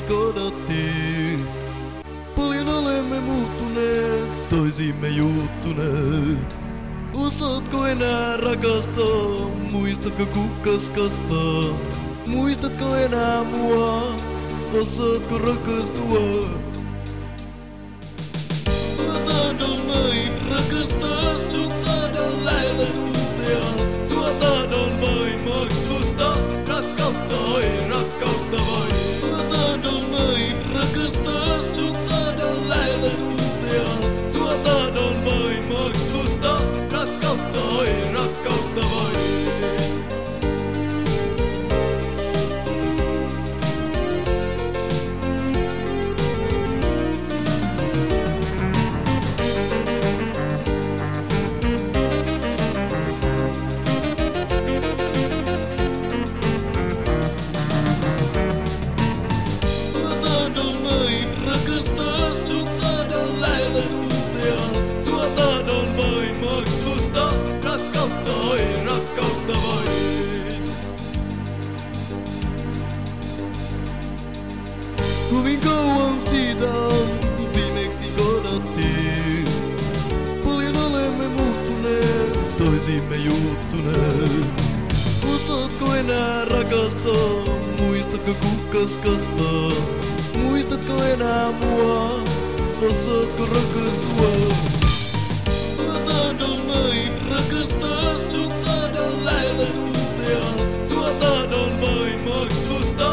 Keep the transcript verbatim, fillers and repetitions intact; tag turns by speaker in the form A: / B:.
A: kohdattiin. Paljon olemme muuttuneet, toisimme juuttuneet. Osaatko enää rakastaa, muistatko kukkas kastaa? Muistatko enää mua, osaatko rakastua? Sua tahdon vain rakastaa, sut tahdon lähellä tuntea. Sua tahdon vain maksusta, rakkautta oi, rakkautta vain. Sua tahdon vain rakastaa, sut tahdon lähellä tuntea. Sua tahdon vain maksusta, rakkautta oi, rakkautta vain. Kovin kauan siitä on, kun viimeksi kohdattiin. Paljon olemme muuttuneet, toisimme juuttuneet. Osaatko enää rakastaa, muistatko kukkas kastaa? Muistatko enää mua, osaatko rakastua? Sua tahdon vain rakastaa, sut tahdon lähellä tuntea. Sua tahdon vain maksusta.